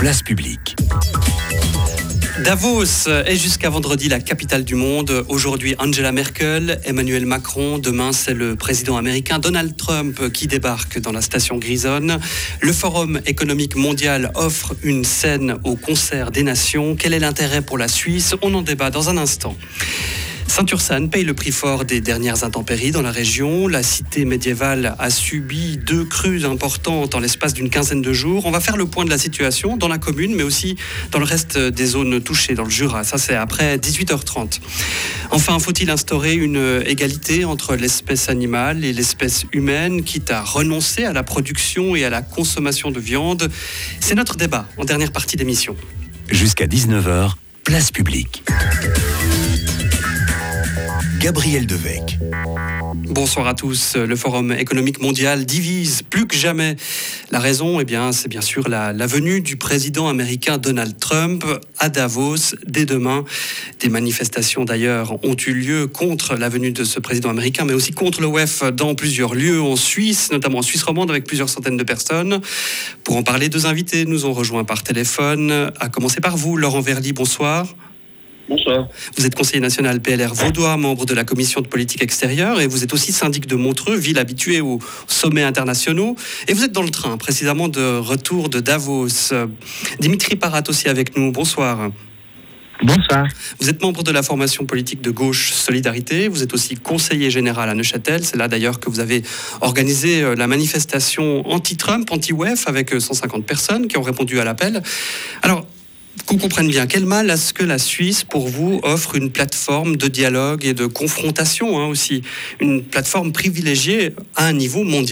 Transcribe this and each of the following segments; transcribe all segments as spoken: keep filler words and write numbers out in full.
place publique. Davos est jusqu'à vendredi la capitale du monde. Aujourd'hui, Angela Merkel, Emmanuel Macron. Demain, c'est le président américain Donald Trump qui débarque dans la station grisonne. Le Forum économique mondial offre une scène au concert des nations. Quel est l'intérêt pour la Suisse ? On en débat dans un instant. Saint-Ursanne paye le prix fort des dernières intempéries dans la région. La cité médiévale a subi deux crues importantes en l'espace d'une quinzaine de jours. On va faire le point de la situation dans la commune, mais aussi dans le reste des zones touchées, dans le Jura. Ça, c'est après dix-huit heures trente. Enfin, faut-il instaurer une égalité entre l'espèce animale et l'espèce humaine, quitte à renoncer à la production et à la consommation de viande ? C'est notre débat en dernière partie d'émission. Jusqu'à dix-neuf heures, place publique. Gabriel Devecq. Bonsoir à tous. Le Forum économique mondial divise plus que jamais. La raison, eh bien, c'est bien sûr la, la venue du président américain Donald Trump à Davos dès demain. Des manifestations d'ailleurs ont eu lieu contre la venue de ce président américain, mais aussi contre l'O E F dans plusieurs lieux en Suisse, notamment en Suisse romande avec plusieurs centaines de personnes. Pour en parler, deux invités nous ont rejoints par téléphone. À commencer par vous, Laurent Verly, bonsoir. Bonsoir. Vous êtes conseiller national P L R vaudois, membre de la commission de politique extérieure, et vous êtes aussi syndic de Montreux, ville habituée aux sommets internationaux. Et vous êtes dans le train, précisément de retour de Davos. Dimitri Parat aussi avec nous. Bonsoir. Bonsoir. Vous êtes membre de la formation politique de gauche Solidarité. Vous êtes aussi conseiller général à Neuchâtel. C'est là d'ailleurs que vous avez organisé la manifestation anti-Trump, anti-O E F, avec cent cinquante personnes qui ont répondu à l'appel. Alors, qu'on comprenne bien, quel mal est-ce que la Suisse, pour vous, offre une plateforme de dialogue et de confrontation hein, aussi, une plateforme privilégiée à un niveau mondial ?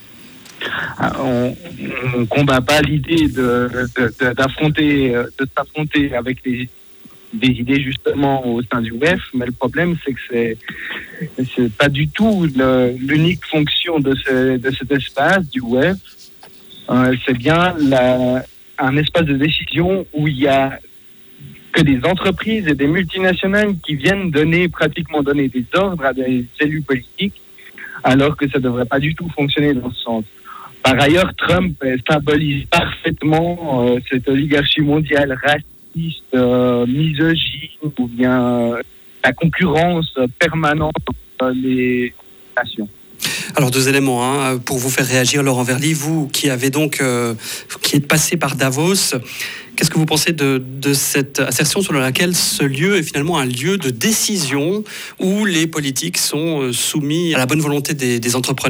On ne combat pas l'idée de, de, de, d'affronter, de s'affronter avec les, des idées justement au sein du O E F, mais le problème c'est que c'est, c'est pas du tout le, l'unique fonction de, ce, de cet espace du O E F. Euh, c'est bien la... un espace de décision où il y a que des entreprises et des multinationales qui viennent donner, pratiquement donner des ordres à des élus politiques, alors que ça ne devrait pas du tout fonctionner dans ce sens. Par ailleurs, Trump symbolise parfaitement euh, cette oligarchie mondiale raciste, euh, misogyne, ou bien euh, la concurrence permanente entre les nations. Alors deux éléments hein, pour vous faire réagir, Laurent Verly, vous qui avez donc euh, qui êtes passé par Davos, qu'est-ce que vous pensez de, de cette assertion selon laquelle ce lieu est finalement un lieu de décision où les politiques sont soumis à la bonne volonté des, des entrepreneurs ?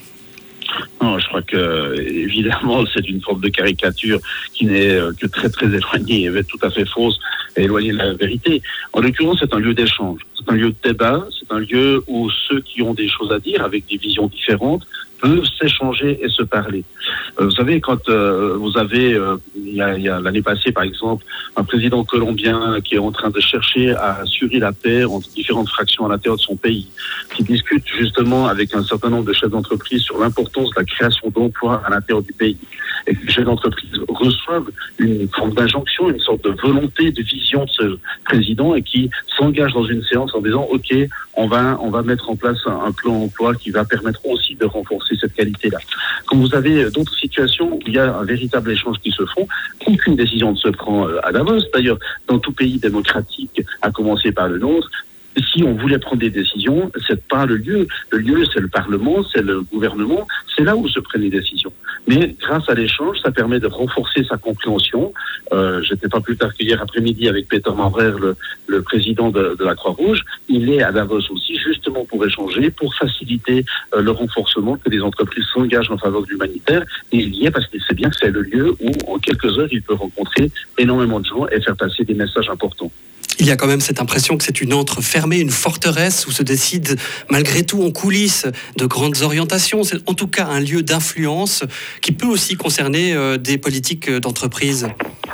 Non, je crois que évidemment c'est une forme de caricature qui n'est que très très éloignée, et tout à fait fausse et éloignée de la vérité. En l'occurrence, c'est un lieu d'échange, c'est un lieu de débat, c'est un lieu où ceux qui ont des choses à dire avec des visions différentes peuvent s'échanger et se parler. Euh, vous savez, quand euh, vous avez, euh, il, y a, il y a l'année passée par exemple, un président colombien qui est en train de chercher à assurer la paix entre différentes fractions à l'intérieur de son pays, qui discute justement avec un certain nombre de chefs d'entreprise sur l'importance de la création d'emplois à l'intérieur du pays, et que les chefs d'entreprise reçoivent une forme d'injonction, une sorte de volonté, de vision de ce président, et qui s'engage dans une séance en disant « Ok, on va, on va mettre en place un, un plan emploi qui va permettre aussi de renforcer cette qualité-là ». Quand vous avez d'autres situations où il y a un véritable échange qui se font, aucune décision ne se prend à Davos. D'ailleurs, dans tout pays démocratique, à commencer par le nôtre, si on voulait prendre des décisions, c'est pas le lieu. Le lieu, c'est le Parlement, c'est le gouvernement, c'est là où se prennent les décisions. Mais grâce à l'échange, ça permet de renforcer sa compréhension. Euh, j'étais pas plus tard qu'hier après-midi avec Peter Manvrer, le, le président de, de la Croix-Rouge. Il est à Davos aussi, justement pour échanger, pour faciliter euh, le renforcement, que les entreprises s'engagent en faveur de l'humanitaire. Et il y est parce que c'est bien que c'est le lieu où, en quelques heures, il peut rencontrer énormément de gens et faire passer des messages importants. Il y a quand même cette impression que c'est une antre fermée, une forteresse où se décident malgré tout en coulisses de grandes orientations. C'est en tout cas un lieu d'influence qui peut aussi concerner euh, des politiques d'entreprise.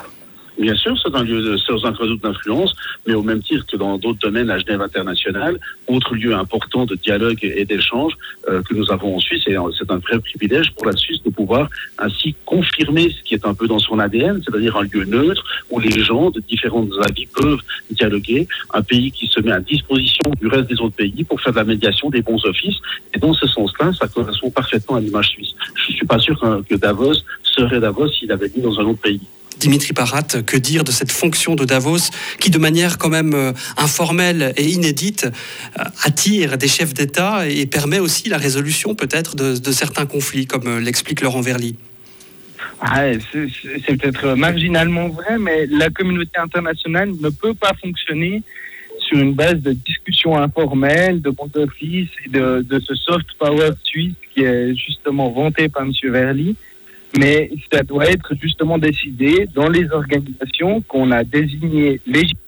Bien sûr, c'est un lieu de, c'est un réseau d'influence, mais au même titre que dans d'autres domaines à Genève internationale, autre lieu important de dialogue et d'échange euh, que nous avons en Suisse, et c'est un vrai privilège pour la Suisse de pouvoir ainsi confirmer ce qui est un peu dans son A D N, c'est-à-dire un lieu neutre où les gens de différents avis peuvent dialoguer, un pays qui se met à disposition du reste des autres pays pour faire de la médiation, des bons offices, et dans ce sens-là, ça correspond parfaitement à l'image suisse. Je ne suis pas sûr que Davos serait Davos s'il avait dit dans un autre pays. Dimitri Parat, que dire de cette fonction de Davos qui, de manière quand même euh, informelle et inédite, euh, attire des chefs d'État et permet aussi la résolution peut-être de, de certains conflits, comme euh, l'explique Laurent Verly. Ah, c'est, c'est peut-être marginalement vrai, mais la communauté internationale ne peut pas fonctionner sur une base de discussion informelle, de bon office et de, de ce soft power suisse qui est justement vanté par M. Verly. Mais ça doit être justement décidé dans les organisations qu'on a désignées légitimement.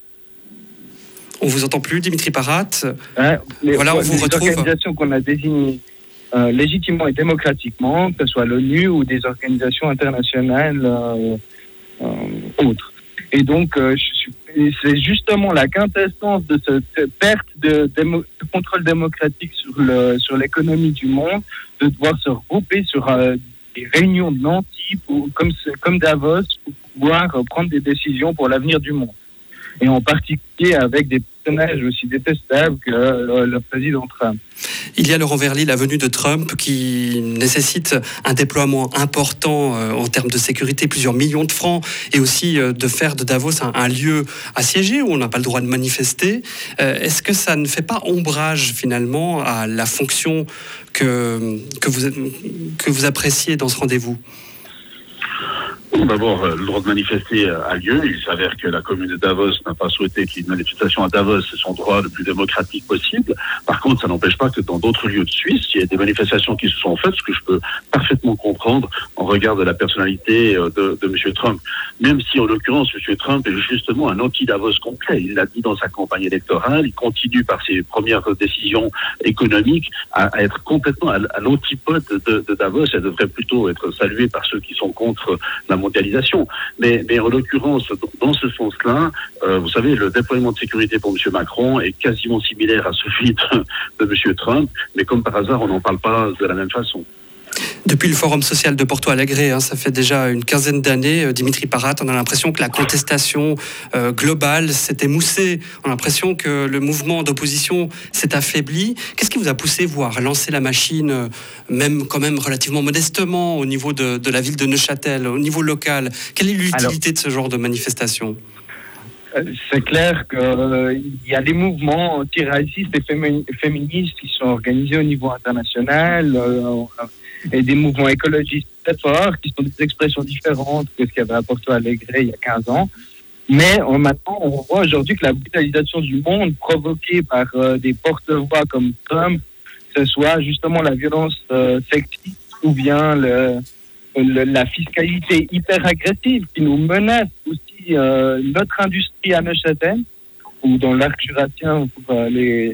On vous entend plus, Dimitri Parat. Hein, les, voilà, on vous les retrouve. organisations qu'on a désignées euh, légitimement et démocratiquement, que ce soit l'ONU ou des organisations internationales euh, euh, autres. Et donc, euh, je suis, c'est justement la quintessence de cette perte de, démo, de contrôle démocratique sur, le, sur l'économie du monde, de devoir se regrouper sur euh, des réunions de nantis, pour, comme, comme Davos, pour pouvoir euh, prendre des décisions pour l'avenir du monde. Et en particulier avec des personnages aussi détestables que euh, le président Trump. Il y a, Laurent Verly, la venue de Trump qui nécessite un déploiement important euh, en termes de sécurité, plusieurs millions de francs, et aussi euh, de faire de Davos un, un lieu assiégé où on n'a pas le droit de manifester. Euh, est-ce que ça ne fait pas ombrage finalement à la fonction que, que, vous, que vous appréciez dans ce rendez-vous ? D'abord, le droit de manifester a lieu. Il s'avère que la commune de Davos n'a pas souhaité qu'il y ait une manifestation à Davos. C'est son droit le plus démocratique possible. Par contre, ça n'empêche pas que dans d'autres lieux de Suisse, il y a des manifestations qui se sont faites, ce que je peux parfaitement comprendre en regard de la personnalité de, de M. Trump. Même si, en l'occurrence, M. Trump est justement un anti-Davos complet. Il l'a dit dans sa campagne électorale. Il continue par ses premières décisions économiques à, à être complètement à, à l'antipode de, de Davos. Elle devrait plutôt être saluée par ceux qui sont contre la mondialisation. Mais, mais en l'occurrence, dans ce sens-là, euh, vous savez, le déploiement de sécurité pour M. Macron est quasiment similaire à celui de, de M. Trump, mais comme par hasard, on n'en parle pas de la même façon. Depuis le Forum social de Porto Alegre, hein, ça fait déjà une quinzaine d'années, euh, Dimitri Parat, on a l'impression que la contestation euh, globale s'est émoussée. On a l'impression que le mouvement d'opposition s'est affaibli. Qu'est-ce qui vous a poussé, vous, à relancer la machine, euh, même quand même relativement modestement, au niveau de, de la ville de Neuchâtel, au niveau local ? Quelle est l'utilité Alors, de ce genre de manifestation ? C'est clair qu'il euh, y a des mouvements antiracistes et fémi- féministes qui sont organisés au niveau international, euh, et des mouvements écologistes très forts, qui sont des expressions différentes que ce qu'il y avait à Porto Alegre il y a quinze ans. Mais on, maintenant, on voit aujourd'hui que la brutalisation du monde provoquée par euh, des porte-voix comme Trump, que ce soit justement la violence euh, sexiste ou bien le, le, la fiscalité hyper agressive qui nous menace aussi euh, notre industrie à Neuchâtel, ou dans l'arc jurassien pour euh, les,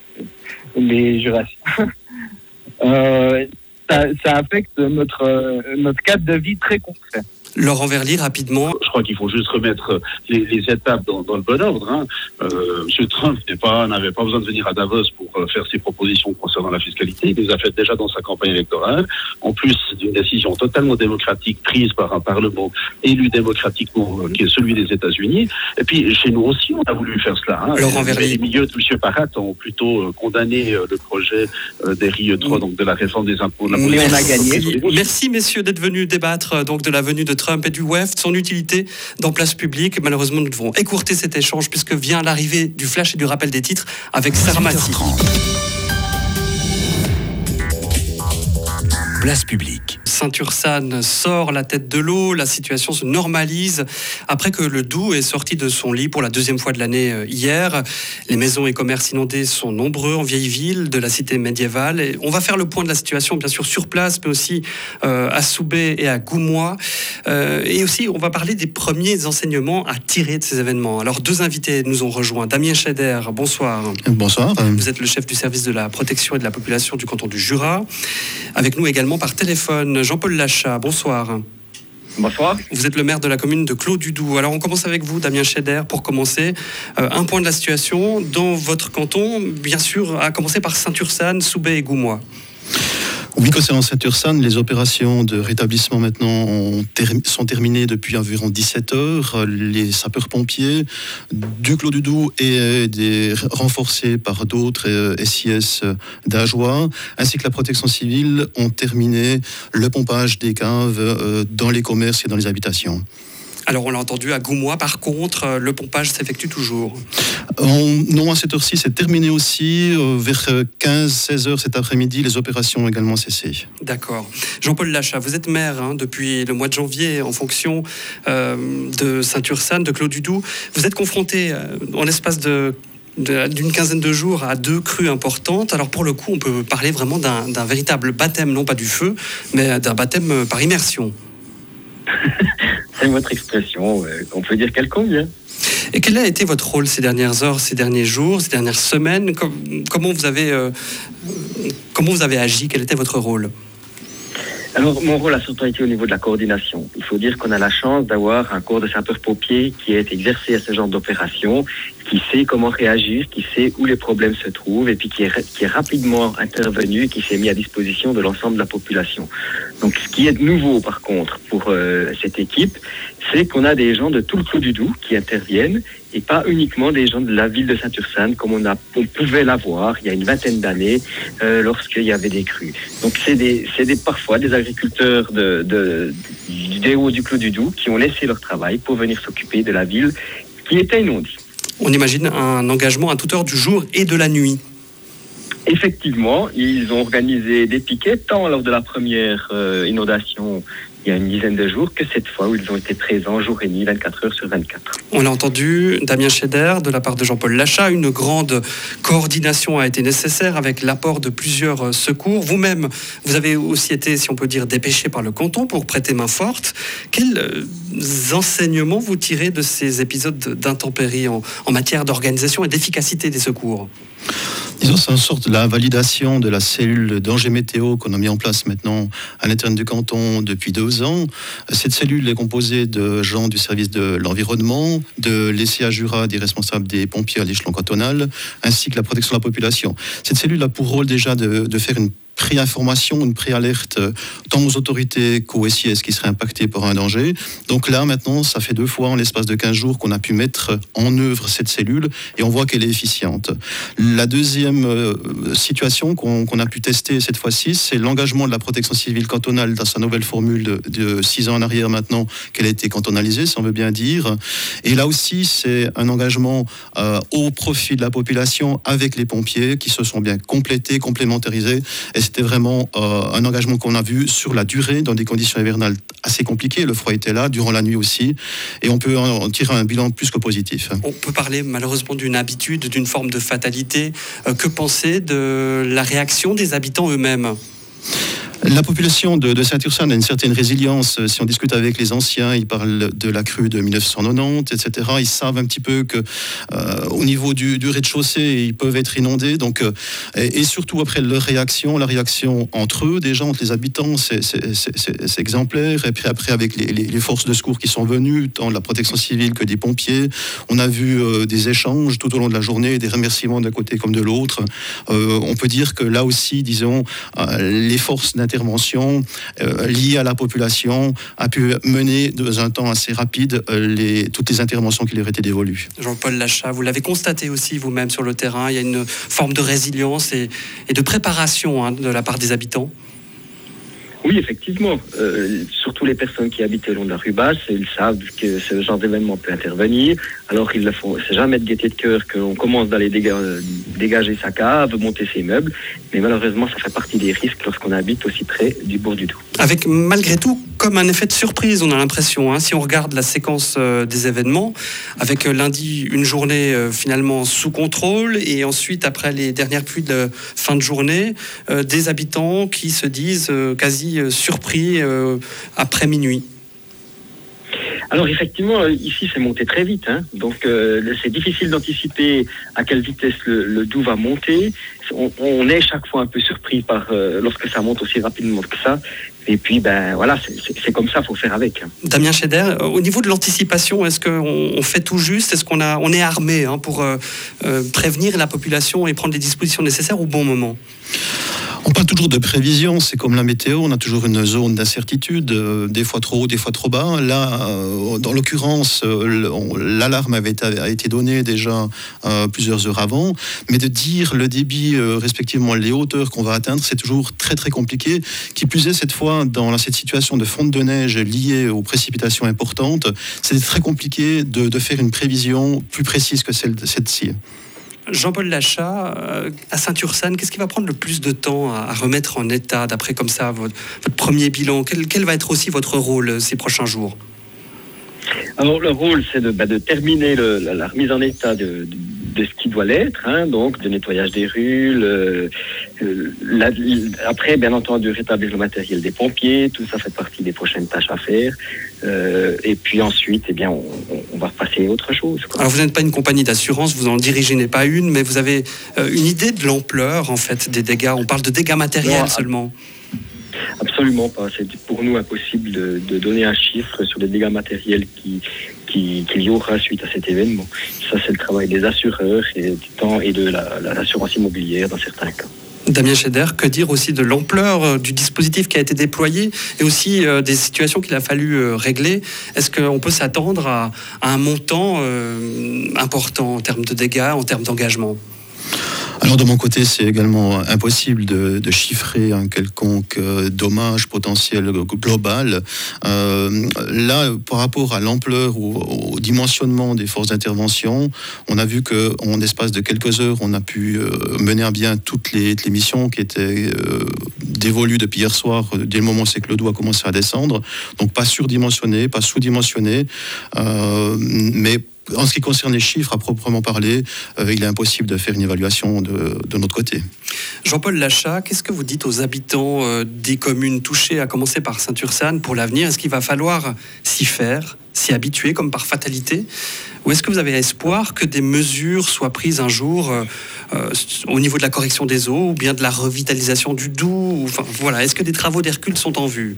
les jurassiens. euh, Ça, ça affecte notre, euh, notre cadre de vie très concret. Laurent Verly, rapidement. Je crois qu'il faut juste remettre les, les étapes dans, dans le bon ordre. Hein. Euh, M. Trump n'est pas, n'avait pas besoin de venir à Davos pour euh, faire ses propositions concernant la fiscalité. Il les a faites déjà dans sa campagne électorale. En plus d'une décision totalement démocratique prise par un Parlement élu démocratiquement, euh, qui est celui des États-Unis. Et puis, chez nous aussi, on a voulu faire cela. Hein. Laurent Verly. Les milieux de M. Parat ont plutôt euh, condamné euh, le projet euh, des R I E trois, donc de la réforme des impôts. Mais on a gagné. Merci, messieurs, d'être venus débattre donc, de la venue de Trump et du W E F, de son utilité dans Place Publique. Malheureusement, nous devons écourter cet échange puisque vient l'arrivée du flash et du rappel des titres avec Sarah Maty. Place Publique. Saint-Ursanne sort la tête de l'eau, la situation se normalise après que le Doubs est sorti de son lit pour la deuxième fois de l'année hier. Les maisons et commerces inondés sont nombreux en vieille ville de la cité médiévale. Et on va faire le point de la situation, bien sûr, sur place, mais aussi euh, à Soubé et à Goumois. Euh, et aussi, on va parler des premiers enseignements à tirer de ces événements. Alors, deux invités nous ont rejoints. Damien Scheder, bonsoir. Bonsoir. Vous êtes le chef du service de la protection et de la population du canton du Jura. Avec nous également par téléphone, Jean-Paul Lachat, bonsoir. Bonsoir. Vous êtes le maire de la commune de Clos-du-Doubs. Alors on commence avec vous, Damien Scheder, pour commencer. Euh, un point de la situation dans votre canton, bien sûr, à commencer par Saint-Ursanne, Soubé et Goumois. Oui, concernant Saint-Ursanne, les opérations de rétablissement maintenant ont ter- sont terminées depuis environ dix-sept heures. Les sapeurs-pompiers du Clos-du-Doubs et des, renforcés par d'autres euh, S I S d'Ajoie, ainsi que la protection civile, ont terminé le pompage des caves euh, dans les commerces et dans les habitations. Alors on l'a entendu, à Goumois, par contre, le pompage s'effectue toujours. On, non, à cette heure-ci, c'est terminé aussi. Euh, vers quinze seize heures cet après-midi, les opérations ont également cessé. D'accord. Jean-Paul Lachat, vous êtes maire hein, depuis le mois de janvier en fonction euh, de Saint-Ursanne, de Clos-du-Doubs. Vous êtes confronté euh, en l'espace de d'une quinzaine de jours à deux crues importantes. Alors pour le coup, on peut parler vraiment d'un, d'un véritable baptême, non pas du feu, mais d'un baptême par immersion. C'est votre expression, euh, on peut dire qu'elle convient. Et quel a été votre rôle ces dernières heures, ces derniers jours, ces dernières semaines ? Comment vous avez, euh, comment vous avez agi ? Quel était votre rôle ? Alors, mon rôle a surtout été au niveau de la coordination. Il faut dire qu'on a la chance d'avoir un corps de sapeurs-pompiers qui est exercé à ce genre d'opération, qui sait comment réagir, qui sait où les problèmes se trouvent et puis qui est, qui est rapidement intervenu et qui s'est mis à disposition de l'ensemble de la population. Donc, ce qui est nouveau, par contre, pour euh, cette équipe, c'est qu'on a des gens de tout le Clos-du-Doubs qui interviennent et pas uniquement des gens de la ville de Saint-Ursanne comme on, a, on pouvait l'avoir il y a une vingtaine d'années euh, lorsqu'il y avait des crues. Donc c'est, des, c'est des, parfois des agriculteurs de, de, des hauts du Clos-du-Doubs qui ont laissé leur travail pour venir s'occuper de la ville qui était inondée. On imagine un engagement à toute heure du jour et de la nuit. Effectivement, ils ont organisé des piquets tant lors de la première euh, inondation il y a une dizaine de jours que cette fois où ils ont été présents jour et nuit, vingt-quatre heures sur vingt-quatre. On l'a entendu, Damien Scheder, de la part de Jean-Paul Lachat, une grande coordination a été nécessaire avec l'apport de plusieurs secours. Vous-même, vous avez aussi été, si on peut dire, dépêché par le canton pour prêter main forte. Quels enseignements vous tirez de ces épisodes d'intempéries en, en matière d'organisation et d'efficacité des secours ? Disons, c'est une sorte de la validation de la cellule danger météo qu'on a mis en place maintenant à l'intérieur du canton depuis deux ans. Cette cellule est composée de gens du service de l'environnement, de l'E C A Jura, des responsables des pompiers à l'échelon cantonal, ainsi que la protection de la population. Cette cellule a pour rôle déjà de, de faire une pré-information, une pré-alerte tant aux autorités qu'aux S I S qui seraient impactés par un danger. Donc là, maintenant, ça fait deux fois en l'espace de quinze jours qu'on a pu mettre en œuvre cette cellule et on voit qu'elle est efficiente. La deuxième euh, situation qu'on, qu'on a pu tester cette fois-ci, c'est l'engagement de la protection civile cantonale dans sa nouvelle formule de, de six ans en arrière maintenant qu'elle a été cantonalisée, si on veut bien dire. Et là aussi, c'est un engagement euh, au profit de la population avec les pompiers qui se sont bien complétés, complémentarisés. Et c'était vraiment euh, un engagement qu'on a vu sur la durée, dans des conditions hivernales assez compliquées. Le froid était là, durant la nuit aussi. Et on peut en tirer un bilan plus que positif. On peut parler malheureusement d'une habitude, d'une forme de fatalité. Euh, que penser de la réaction des habitants eux-mêmes ? La population de, de Saint-Ursanne a une certaine résilience. Si on discute avec les anciens, ils parlent de la crue de dix-neuf cent quatre-vingt-dix, et cetera. Ils savent un petit peu que euh, au niveau du, du rez-de-chaussée, ils peuvent être inondés. Donc, euh, et, et surtout après leur réaction, la réaction entre eux, déjà entre les habitants, c'est, c'est, c'est, c'est, c'est exemplaire. Et puis après, avec les, les, les forces de secours qui sont venues, tant de la protection civile que des pompiers, on a vu euh, des échanges tout au long de la journée, des remerciements d'un côté comme de l'autre. Euh, on peut dire que là aussi, disons, euh, les forces d'intervention intervention euh, liée à la population a pu mener dans un temps assez rapide euh, les, toutes les interventions qui leur étaient dévolues. Jean-Paul Lachat, vous l'avez constaté aussi vous-même sur le terrain, il y a une forme de résilience et, et de préparation hein, de la part des habitants. Oui, effectivement. Euh, surtout les personnes qui habitent le long de la rue Basse, ils savent que ce genre d'événement peut intervenir. Alors ils le font. C'est jamais de gaieté de cœur qu'on commence d'aller déga- dégager sa cave, monter ses meubles. Mais malheureusement, ça fait partie des risques lorsqu'on habite aussi près du bord du Doubs. Avec malgré tout, comme un effet de surprise, on a l'impression. Hein, si on regarde la séquence euh, des événements, avec euh, lundi une journée euh, finalement sous contrôle, et ensuite après les dernières pluies de fin de journée, euh, des habitants qui se disent euh, quasi surpris euh, après minuit. Alors effectivement, ici c'est monté très vite, hein. Donc euh, c'est difficile d'anticiper à quelle vitesse le, le Doubs va monter. On, on est chaque fois un peu surpris par euh, lorsque ça monte aussi rapidement que ça. Et puis ben voilà, c'est, c'est, c'est comme ça, il faut faire avec. Damien Scheder, au niveau de l'anticipation, est-ce qu'on on fait tout juste ? Est-ce qu'on a, on est armé hein, pour euh, euh, prévenir la population et prendre les dispositions nécessaires au bon moment ? On parle toujours de prévision, c'est comme la météo, on a toujours une zone d'incertitude, euh, des fois trop haut, des fois trop bas. Là, euh, dans l'occurrence, euh, l'alarme avait été, a été donnée déjà euh, plusieurs heures avant, mais de dire le débit, euh, respectivement les hauteurs qu'on va atteindre, c'est toujours très très compliqué. Qui plus est, cette fois, dans cette situation de fonte de neige liée aux précipitations importantes, c'est très compliqué de, de faire une prévision plus précise que celle, celle-ci. Jean-Paul Lachat, euh, à Saint-Ursanne, qu'est-ce qui va prendre le plus de temps à, à remettre en état, d'après comme ça, votre, votre premier bilan? quel, quel va être aussi votre rôle ces prochains jours? Alors le rôle, c'est de, bah, de terminer le, la, la remise en état de, de, de ce qui doit l'être, hein, donc de nettoyage des rues, le, la, après bien entendu rétablir le matériel des pompiers, tout ça fait partie des prochaines tâches à faire, euh, et puis ensuite eh bien, on, on va passer à autre chose, quoi. Alors vous n'êtes pas une compagnie d'assurance, vous en dirigez pas une, mais vous avez euh, une idée de l'ampleur en fait des dégâts? On parle de dégâts matériels non, seulement. Absolument pas. C'est pour nous impossible de, de donner un chiffre sur les dégâts matériels qui, qui, qu'il y aura suite à cet événement. Ça, c'est le travail des assureurs et, du temps et de la, la, l'assurance immobilière dans certains cas. Damien Scheder, que dire aussi de l'ampleur euh, du dispositif qui a été déployé et aussi euh, des situations qu'il a fallu euh, régler? Est-ce qu'on peut s'attendre à, à un montant euh, important en termes de dégâts, en termes d'engagement? Alors de mon côté, c'est également impossible de, de chiffrer un quelconque euh, dommage potentiel global. Euh, là, par rapport à l'ampleur ou au dimensionnement des forces d'intervention, on a vu qu'en espace de quelques heures, on a pu euh, mener à bien toutes les, les missions qui étaient euh, dévolues depuis hier soir, dès le moment où c'est que le doigt a commencé à descendre. Donc pas surdimensionné, pas sous-dimensionné, euh, mais en ce qui concerne les chiffres à proprement parler, euh, il est impossible de faire une évaluation de, de notre côté. Jean-Paul Lachat, qu'est-ce que vous dites aux habitants euh, des communes touchées, à commencer par Saint-Ursanne, pour l'avenir? Est-ce qu'il va falloir s'y faire, s'y habituer comme par fatalité? Ou est-ce que vous avez espoir que des mesures soient prises un jour euh, euh, au niveau de la correction des eaux ou bien de la revitalisation du Doubs? Enfin, voilà, est-ce que des travaux d'Hercule sont en vue?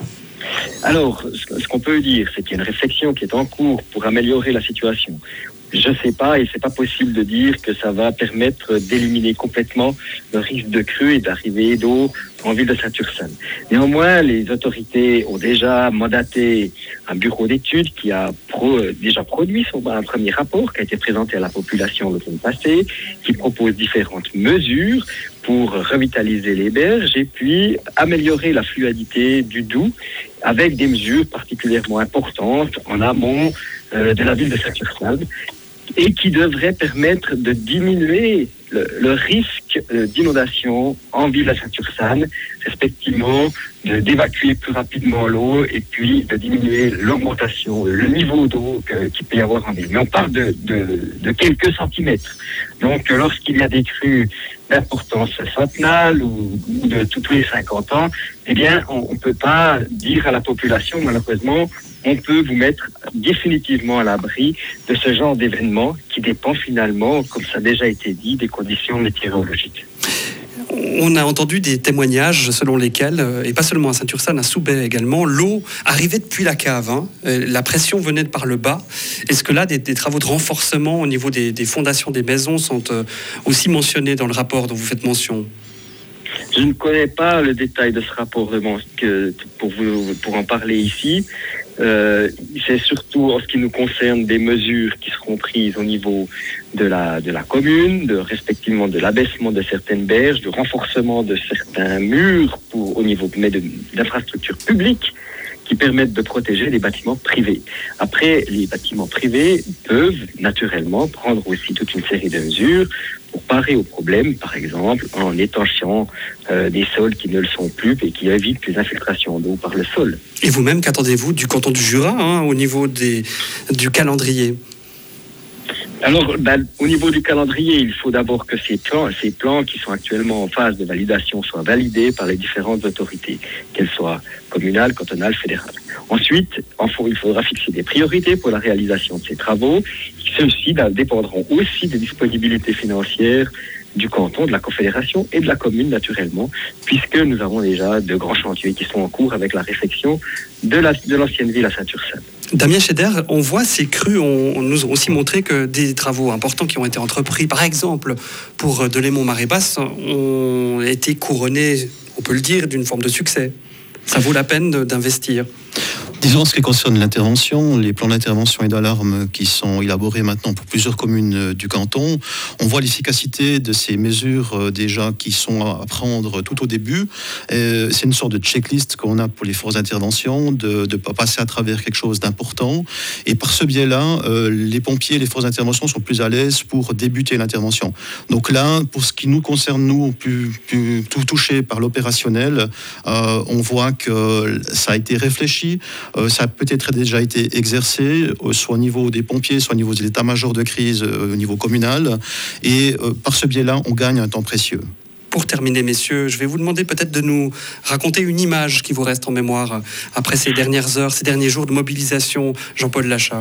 Alors, ce qu'on peut dire, c'est qu'il y a une réflexion qui est en cours pour améliorer la situation. Je ne sais pas, et c'est pas possible de dire que ça va permettre d'éliminer complètement le risque de crue et d'arrivée d'eau en ville de Saint-Ursanne. Néanmoins, les autorités ont déjà mandaté un bureau d'études qui a pro, déjà produit son, un premier rapport qui a été présenté à la population l'automne passé, qui propose différentes mesures pour revitaliser les berges et puis améliorer la fluidité du Doubs avec des mesures particulièrement importantes en amont euh, de la ville de Saint-Ursanne et qui devraient permettre de diminuer le, le risque euh, d'inondation en ville de Saint-Ursanne, respectivement de, d'évacuer plus rapidement l'eau et puis de diminuer l'augmentation, le niveau d'eau que, qu'il peut y avoir en ville. Mais on parle de, de, de quelques centimètres. Donc lorsqu'il y a des crues d'importance centenale ou, ou de tous les cinquante ans, eh bien on ne peut pas dire à la population, malheureusement, on peut vous mettre définitivement à l'abri de ce genre d'événement qui dépend finalement, comme ça a déjà été dit, des conditions météorologiques. On a entendu des témoignages selon lesquels, et pas seulement à Saint-Ursanne, à Soubey également, l'eau arrivait depuis la cave. Hein. La pression venait de par le bas. Est-ce que là, des, des travaux de renforcement au niveau des, des fondations des maisons sont aussi mentionnés dans le rapport dont vous faites mention? Je ne connais pas le détail de ce rapport que, pour, vous, pour en parler ici. Euh, c'est surtout en ce qui nous concerne des mesures qui seront prises au niveau de la, de la commune, de, respectivement de l'abaissement de certaines berges, du renforcement de certains murs pour, au niveau mais de, d'infrastructures publiques qui permettent de protéger les bâtiments privés. Après, les bâtiments privés peuvent naturellement prendre aussi toute une série de mesures pour parer aux problèmes, par exemple en étanchant euh, des sols qui ne le sont plus et qui évitent les infiltrations d'eau par le sol. Et vous-même, qu'attendez-vous du canton du Jura hein, au niveau des, du calendrier? Alors, ben, au niveau du calendrier, il faut d'abord que ces plans, ces plans qui sont actuellement en phase de validation soient validés par les différentes autorités, qu'elles soient communales, cantonales, fédérales. Ensuite, il faudra fixer des priorités pour la réalisation de ces travaux. Ceux-ci ben, dépendront aussi des disponibilités financières du canton, de la confédération et de la commune naturellement, puisque nous avons déjà de grands chantiers qui sont en cours avec la réfection de, la, de l'ancienne ville à Saint-Ursanne. Damien Scheder, on voit ces crues, on, on nous a aussi montré que des travaux importants qui ont été entrepris, par exemple pour Delémont-Marée-Basse, ont été couronnés, on peut le dire, d'une forme de succès. Ça vaut la peine d'investir. Disons, en ce qui concerne l'intervention, les plans d'intervention et d'alarme qui sont élaborés maintenant pour plusieurs communes du canton, on voit l'efficacité de ces mesures déjà qui sont à prendre tout au début. Et c'est une sorte de checklist qu'on a pour les forces d'intervention, de ne pas passer à travers quelque chose d'important. Et par ce biais-là, euh, les pompiers et les forces d'intervention sont plus à l'aise pour débuter l'intervention. Donc là, pour ce qui nous concerne, nous, plus, plus tout touchés par l'opérationnel, euh, on voit que ça a été réfléchi. Euh, ça a peut-être déjà été exercé, euh, soit au niveau des pompiers, soit au niveau de l'état-major de crise, euh, au niveau communal. Et euh, par ce biais-là, on gagne un temps précieux. Pour terminer, messieurs, je vais vous demander peut-être de nous raconter une image qui vous reste en mémoire après ces dernières heures, ces derniers jours de mobilisation. Jean-Paul Lachat.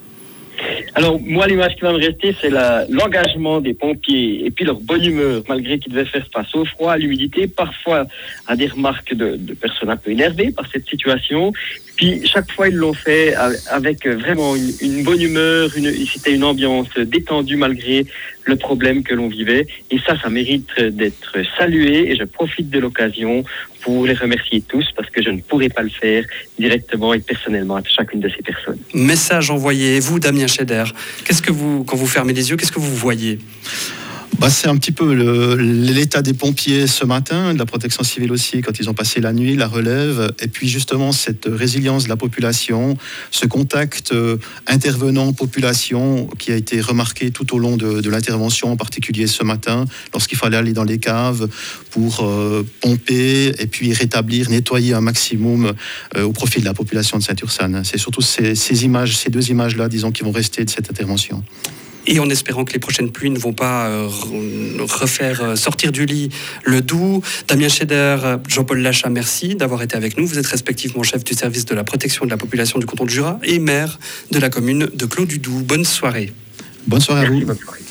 Alors, moi, l'image qui va me rester, c'est la, l'engagement des pompiers et puis leur bonne humeur, malgré qu'ils devaient faire face au froid, à l'humidité, parfois à des remarques de, de personnes un peu énervées par cette situation. Puis, chaque fois, ils l'ont fait avec vraiment une, une bonne humeur, une, c'était une ambiance détendue malgré le problème que l'on vivait. Et ça, ça mérite d'être salué et je profite de l'occasion pour les remercier tous parce que je ne pourrais pas le faire directement et personnellement à chacune de ces personnes. Message envoyé. Et vous, Damien Scheder, qu'est-ce que vous, quand vous fermez les yeux, qu'est-ce que vous voyez ? Bah, c'est un petit peu le, l'état des pompiers ce matin, de la protection civile aussi, quand ils ont passé la nuit, la relève, et puis justement cette résilience de la population, ce contact euh, intervenant-population qui a été remarqué tout au long de, de l'intervention, en particulier ce matin, lorsqu'il fallait aller dans les caves pour euh, pomper et puis rétablir, nettoyer un maximum euh, au profit de la population de Saint-Ursanne. C'est surtout ces, ces images, ces deux images-là, disons, qui vont rester de cette intervention. Et en espérant que les prochaines pluies ne vont pas euh, refaire sortir du lit le Doubs. Damien Scheder, Jean-Paul Lachat, merci d'avoir été avec nous. Vous êtes respectivement chef du service de la protection de la population du canton de Jura et maire de la commune de Clos-du-Doubs. Bonne soirée. Bonne soirée à vous. Bonne soirée.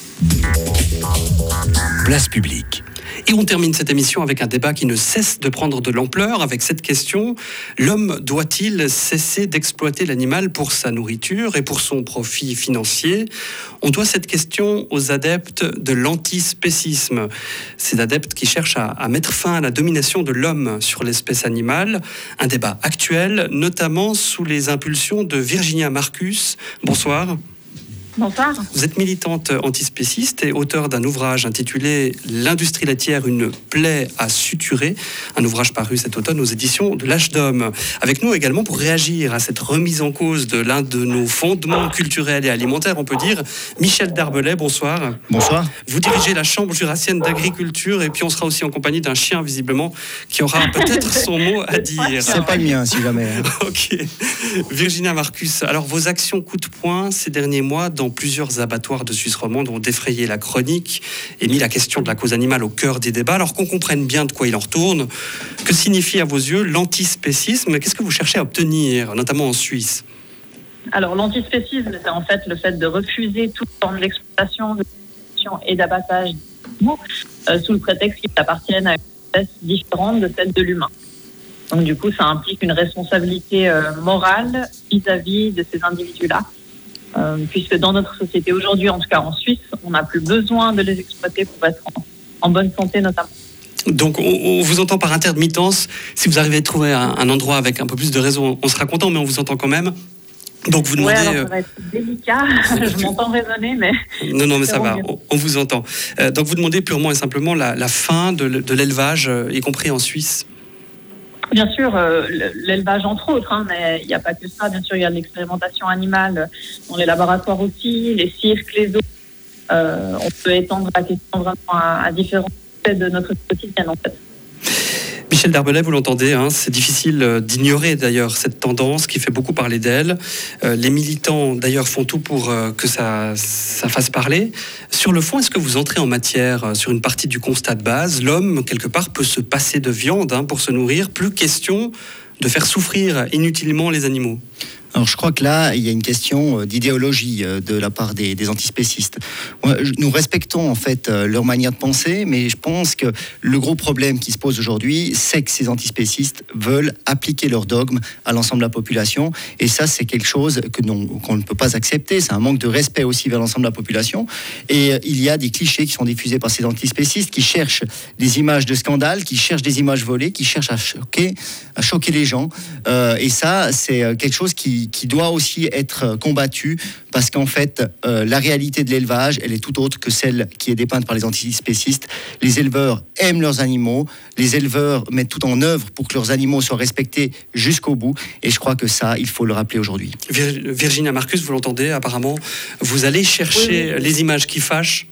Place publique. Et on termine cette émission avec un débat qui ne cesse de prendre de l'ampleur avec cette question: l'homme doit-il cesser d'exploiter l'animal pour sa nourriture et pour son profit financier ? On doit cette question aux adeptes de l'antispécisme, ces adeptes qui cherchent à, à mettre fin à la domination de l'homme sur l'espèce animale. Un débat actuel, notamment sous les impulsions de Virginia Marcus. Bonsoir. Bonsoir. Vous êtes militante antispéciste et auteur d'un ouvrage intitulé « L'industrie laitière, une plaie à suturer », un ouvrage paru cet automne aux éditions de l'Âge d'Homme. Avec nous également pour réagir à cette remise en cause de l'un de nos fondements culturels et alimentaires, on peut dire, Michel Darbelay, bonsoir. Bonsoir. Vous dirigez la Chambre jurassienne d'agriculture et puis on sera aussi en compagnie d'un chien visiblement qui aura peut-être son mot à dire. C'est pas le mien si jamais. Ok. Virginia Marcus, alors vos actions coup de poing ces derniers mois dans plusieurs abattoirs de Suisse romande ont défrayé la chronique et mis la question de la cause animale au cœur des débats. Alors qu'on comprenne bien de quoi il en retourne, que signifie à vos yeux l'antispécisme ? Qu'est-ce que vous cherchez à obtenir, notamment en Suisse ? Alors l'antispécisme, c'est en fait le fait de refuser toute forme d'exploitation, de et d'abattage d'animaux euh, sous le prétexte qu'ils appartiennent à une espèce différente de celle de l'humain. Donc du coup, ça implique une responsabilité euh, morale vis-à-vis de ces individus-là. Euh, puisque dans notre société aujourd'hui, en tout cas en Suisse, on n'a plus besoin de les exploiter pour être en, en bonne santé notamment. Donc on, on vous entend par intermittence. Si vous arrivez à trouver un, un endroit avec un peu plus de réseau, on sera content, mais on vous entend quand même. Donc vous demandez... Ouais, alors ça va être délicat, je m'entends raisonner, mais... Non, non, mais ça va, on, on vous entend. Euh, donc vous demandez purement et simplement la, la fin de, de l'élevage, euh, y compris en Suisse. Bien sûr, euh, l'élevage entre autres, hein, mais il n'y a pas que ça. Bien sûr, il y a l'expérimentation animale dans les laboratoires aussi, les cirques, les zoos. Euh, on peut étendre la question vraiment à, à différents aspects de notre quotidien, en fait. Michel Darbelay, vous l'entendez, hein, c'est difficile d'ignorer d'ailleurs cette tendance qui fait beaucoup parler d'elle. Euh, les militants d'ailleurs font tout pour euh, que ça, ça fasse parler. Sur le fond, est-ce que vous entrez en matière sur une partie du constat de base ? L'homme, quelque part, peut se passer de viande hein, pour se nourrir. Plus question de faire souffrir inutilement les animaux. Alors je crois que là, il y a une question d'idéologie de la part des, des antispécistes. Nous respectons en fait leur manière de penser, mais je pense que le gros problème qui se pose aujourd'hui, c'est que ces antispécistes veulent appliquer leur dogme à l'ensemble de la population. Et ça, c'est quelque chose que non, qu'on ne peut pas accepter. C'est un manque de respect aussi vers l'ensemble de la population. Et il y a des clichés qui sont diffusés par ces antispécistes qui cherchent des images de scandale, qui cherchent des images volées, qui cherchent à choquer, à choquer les gens. Euh, et ça, c'est quelque chose qui qui doit aussi être combattu parce qu'en fait, euh, la réalité de l'élevage, elle est tout autre que celle qui est dépeinte par les antispécistes. Les éleveurs aiment leurs animaux, les éleveurs mettent tout en œuvre pour que leurs animaux soient respectés jusqu'au bout, et je crois que ça, il faut le rappeler aujourd'hui. Vir- Virginia Marcus, vous l'entendez, apparemment, vous allez chercher oui. les images qui fâchent.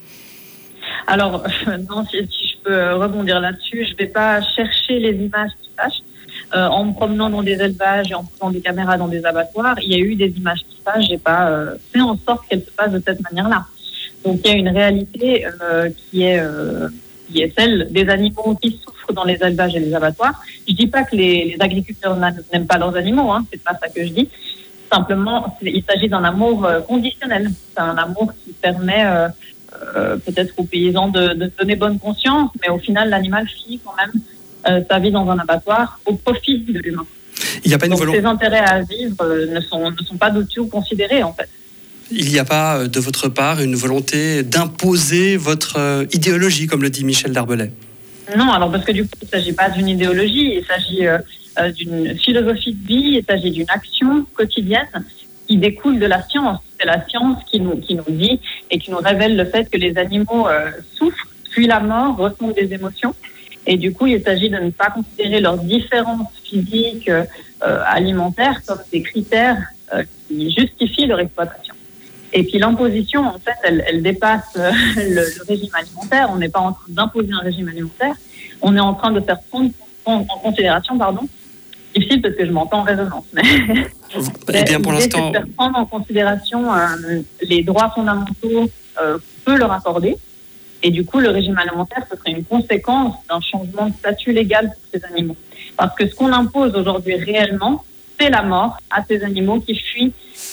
Alors, euh, non, si, si je peux rebondir là-dessus, je ne vais pas chercher les images qui fâchent. Euh, en me promenant dans des élevages et en posant des caméras dans des abattoirs, il y a eu des images qui passent, j'ai pas euh, fait en sorte qu'elles se passent de cette manière-là. Donc il y a une réalité euh, qui est euh, qui est celle des animaux qui souffrent dans les élevages et les abattoirs. Je dis pas que les, les agriculteurs n'aiment pas leurs animaux, hein, c'est pas ça que je dis. Simplement, il s'agit d'un amour euh, conditionnel. C'est un amour qui permet euh, euh, peut-être aux paysans de, de donner bonne conscience, mais au final, l'animal finit quand même Euh, sa vie dans un abattoir au profit de l'humain. Il n'y a pas une Donc volonté. Ces intérêts à vivre euh, ne sont ne sont pas du tout considérés en fait. Il n'y a pas de votre part une volonté d'imposer votre euh, idéologie, comme le dit Michel Darbelay. Non, alors parce que du coup il ne s'agit pas d'une idéologie, il s'agit euh, euh, d'une philosophie de vie, il s'agit d'une action quotidienne qui découle de la science. C'est la science qui nous qui nous dit et qui nous révèle le fait que les animaux euh, souffrent, fuient la mort, ressentent des émotions. Et du coup, il s'agit de ne pas considérer leurs différences physiques, euh, alimentaires, comme des critères euh, qui justifient leur exploitation. Et puis l'imposition, en fait, elle, elle dépasse euh, le, le régime alimentaire. On n'est pas en train d'imposer un régime alimentaire. On est en train de faire prendre en, en considération, pardon, difficile parce que je m'entends en résonance, mais eh bien, pour l'instant, c'est de faire prendre en considération euh, les droits fondamentaux euh, qu'on peut leur accorder. Et du coup, le régime alimentaire, ce serait une conséquence d'un changement de statut légal pour ces animaux. Parce que ce qu'on impose aujourd'hui réellement, c'est la mort à ces animaux qui fuient,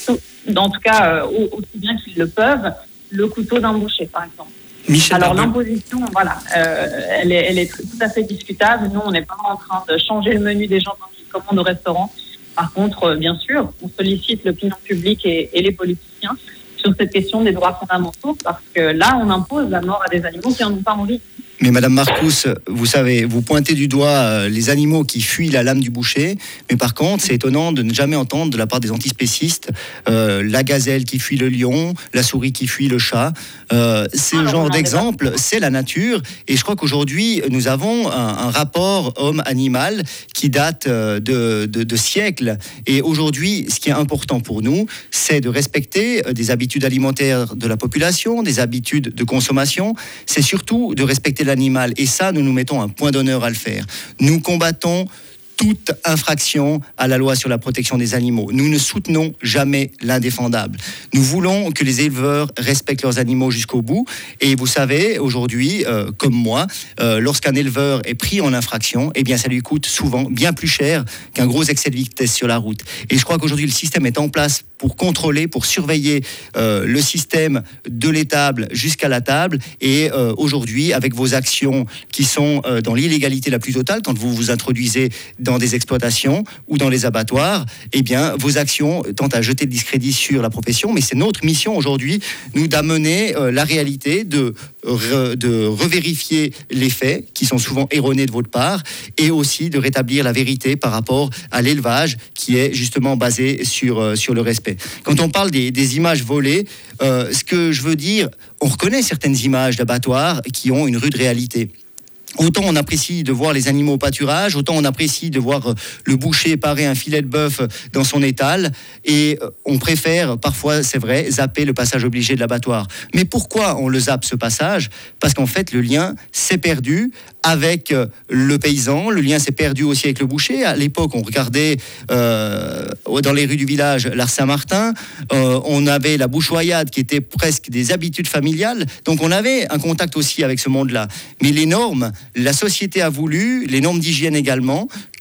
en tout cas euh, aussi bien qu'ils le peuvent, le couteau d'un boucher, par exemple. Michel Alors Darbelay. l'imposition, voilà, euh, elle, est, elle est tout à fait discutable. Nous, on n'est pas en train de changer le menu des gens quand ils commandent au restaurant. Par contre, euh, bien sûr, on sollicite l'opinion publique et, et les politiciens sur cette question des droits fondamentaux, parce que là, on impose la mort à des animaux qui n'en ont pas envie. Mais Madame Marcus, vous savez, vous pointez du doigt euh, les animaux qui fuient la lame du boucher, mais par contre, c'est étonnant de ne jamais entendre de la part des antispécistes euh, la gazelle qui fuit le lion, la souris qui fuit le chat. Euh, c'est le genre d'exemple, c'est la nature. Et je crois qu'aujourd'hui, nous avons un, un rapport homme-animal qui date euh, de, de, de siècles. Et aujourd'hui, ce qui est important pour nous, c'est de respecter des habitudes alimentaires de la population, des habitudes de consommation. C'est surtout de respecter l'animal, et ça, nous nous mettons un point d'honneur à le faire. Nous combattons toute infraction à la loi sur la protection des animaux. Nous ne soutenons jamais l'indéfendable. Nous voulons que les éleveurs respectent leurs animaux jusqu'au bout. Et vous savez, aujourd'hui, euh, comme moi, euh, lorsqu'un éleveur est pris en infraction, eh bien, ça lui coûte souvent bien plus cher qu'un gros excès de vitesse sur la route. Et je crois qu'aujourd'hui, le système est en place pour contrôler, pour surveiller euh, le système de l'étable jusqu'à la table. Et euh, aujourd'hui, avec vos actions qui sont euh, dans l'illégalité la plus totale, quand vous vous introduisez dans des exploitations ou dans les abattoirs, eh bien, vos actions tentent à jeter le discrédit sur la profession. Mais c'est notre mission aujourd'hui, nous, d'amener euh, la réalité, de, re, de revérifier les faits qui sont souvent erronés de votre part, et aussi de rétablir la vérité par rapport à l'élevage qui est justement basé sur, euh, sur le respect. Quand on parle des, des images volées, euh, ce que je veux dire, on reconnaît certaines images d'abattoirs qui ont une rude réalité. Autant on apprécie de voir les animaux au pâturage, autant on apprécie de voir le boucher parer un filet de bœuf dans son étal, et on préfère parfois, c'est vrai, zapper le passage obligé de l'abattoir. Mais pourquoi on le zappe, ce passage ? Parce qu'en fait, le lien s'est perdu avec le paysan, le lien s'est perdu aussi avec le boucher. À l'époque, on regardait euh, dans les rues du village l'Ars Saint-Martin, euh, on avait la bouchoyade qui était presque des habitudes familiales, donc on avait un contact aussi avec ce monde-là. Mais les normes, la société a voulu, les normes d'hygiène également,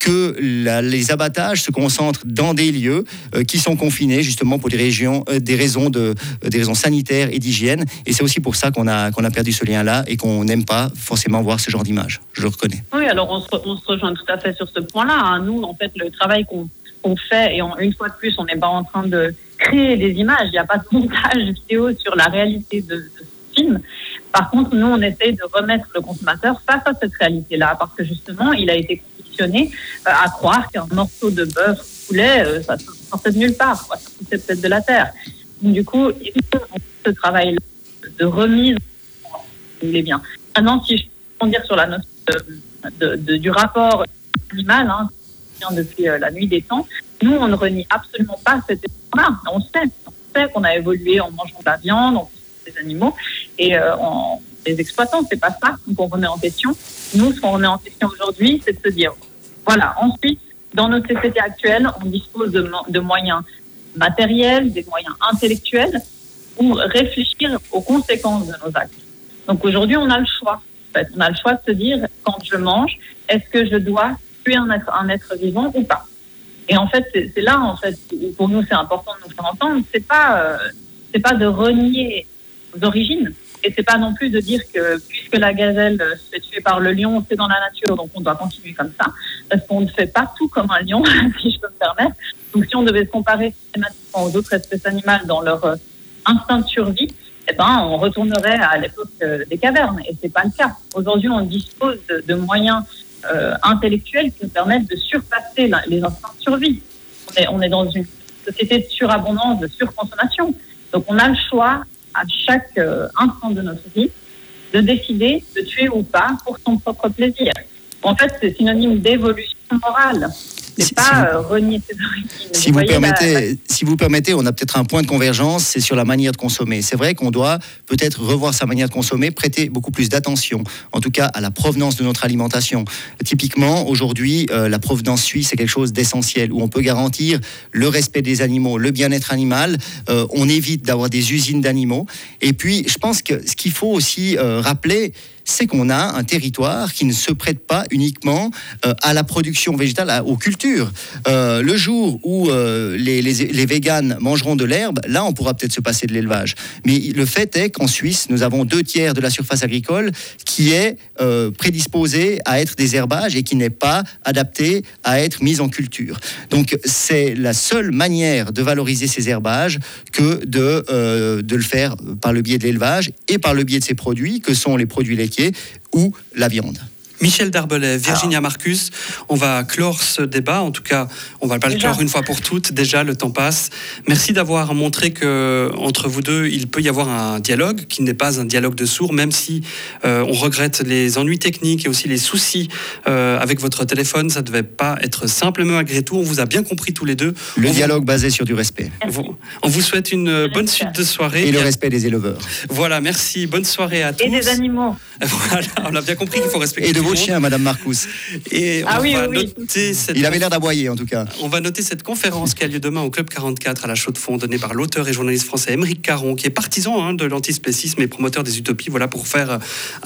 que la, les abattages se concentrent dans des lieux euh, qui sont confinés justement pour des, régions, euh, des, raisons de, euh, des raisons sanitaires et d'hygiène. Et c'est aussi pour ça qu'on a, qu'on a perdu ce lien-là et qu'on n'aime pas forcément voir ce genre d'image. Je le reconnais. Oui, alors on se, on se rejoint tout à fait sur ce point-là. Hein. Nous, en fait, le travail qu'on, qu'on fait, et on, une fois de plus, on n'est pas en train de créer des images. Il n'y a pas de montage vidéo sur la réalité de, de ce film. Par contre, nous, on essaye de remettre le consommateur face à cette réalité-là, parce que justement, il a été conditionné euh, à croire qu'un morceau de bœuf ou poulet, euh, ça sortait de nulle part, quoi. Ça sortait peut-être de la terre. Donc, du coup, on fait ce travail de remise, si vous voulez bien. Maintenant, si je peux dire sur la notion de, de, de, du rapport animal, hein, depuis euh, la nuit des temps, nous, on ne renie absolument pas cet élément-là. On sait, on sait qu'on a évolué en mangeant de la viande, en des animaux, et euh, en les exploitants, c'est pas ça qu'on remet en question. Nous, ce qu'on remet en question aujourd'hui, c'est de se dire, voilà, ensuite, dans notre société actuelle, on dispose de, de moyens matériels, des moyens intellectuels pour réfléchir aux conséquences de nos actes. Donc aujourd'hui, on a le choix. En fait, on a le choix de se dire, quand je mange, est-ce que je dois tuer un être, un être vivant ou pas? Et en fait, c'est, c'est là, en fait, où pour nous, c'est important de nous faire entendre. C'est pas, euh, c'est pas de renier nos origines. Et c'est pas non plus de dire que puisque la gazelle se fait tuer par le lion, c'est dans la nature, donc on doit continuer comme ça. Parce qu'on ne fait pas tout comme un lion, si je peux me permettre. Donc si on devait se comparer systématiquement aux autres espèces animales dans leur euh, instinct de survie, eh ben, on retournerait à l'époque euh, des cavernes. Et c'est pas le cas. Aujourd'hui, on dispose de, de moyens euh, intellectuels qui nous permettent de surpasser la, les instincts de survie. On est, on est dans une société de surabondance, de surconsommation. Donc on a le choix à chaque euh, instant de notre vie, de décider de tuer ou pas pour son propre plaisir. En fait, c'est synonyme d'évolution morale. C'est si, pas si vous, euh, renier ses origines. Si vous, vous permettez, la, la... si vous permettez, on a peut-être un point de convergence, c'est sur la manière de consommer. C'est vrai qu'on doit peut-être revoir sa manière de consommer, prêter beaucoup plus d'attention, en tout cas à la provenance de notre alimentation. Typiquement, aujourd'hui, euh, la provenance suisse, c'est quelque chose d'essentiel, où on peut garantir le respect des animaux, le bien-être animal. Euh, on évite d'avoir des usines d'animaux. Et puis, je pense que ce qu'il faut aussi euh, rappeler, c'est qu'on a un territoire qui ne se prête pas uniquement euh, à la production végétale, à, aux cultures. Euh, le jour où euh, les, les, les véganes mangeront de l'herbe, là, on pourra peut-être se passer de l'élevage. Mais le fait est qu'en Suisse, nous avons deux tiers de la surface agricole qui est euh, prédisposée à être des herbages et qui n'est pas adaptée à être mise en culture. Donc, c'est la seule manière de valoriser ces herbages que de, euh, de le faire par le biais de l'élevage et par le biais de ces produits, que sont les produits laitiers ou la viande. Michel Darbelay, Virginia Alors. Marcus, on va clore ce débat. En tout cas, on va pas le clore une fois pour toutes. Déjà, le temps passe. Merci d'avoir montré que entre vous deux, il peut y avoir un dialogue qui n'est pas un dialogue de sourds, même si euh, on regrette les ennuis techniques et aussi les soucis euh, avec votre téléphone. Ça devait pas être simple, mais malgré tout, on vous a bien compris tous les deux. Le on dialogue vous... basé sur du respect. Vous... On vous souhaite une bonne suite de soirée. Et le respect des éleveurs. Voilà, merci. Bonne soirée à tous. Et des animaux. Voilà, on a bien compris qu'il faut respecter. Et de vos chiens, Madame Marcus. Et on ah oui, va oui, noter oui. cette... Il avait l'air d'aboyer, en tout cas. On va noter cette conférence qui a lieu demain au Club quarante-quatre à la Chaux-de-Fonds, donnée par l'auteur et journaliste français Émeric Caron, qui est partisan hein, de l'antispécisme et promoteur des utopies. Voilà, pour faire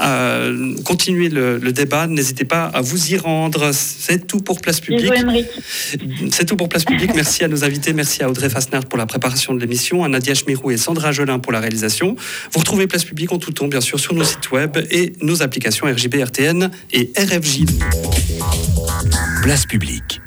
euh, continuer le, le débat. N'hésitez pas à vous y rendre. C'est tout pour Place Publique. C'est tout pour Place Publique. Merci à nos invités. Merci à Audrey Fasnard pour la préparation de l'émission, à Nadia Schmirou et Sandra Jolin pour la réalisation. Vous retrouvez Place Publique en tout temps, bien sûr, sur nos sites web et nos applications R J B, R T N et R F J. Place Publique.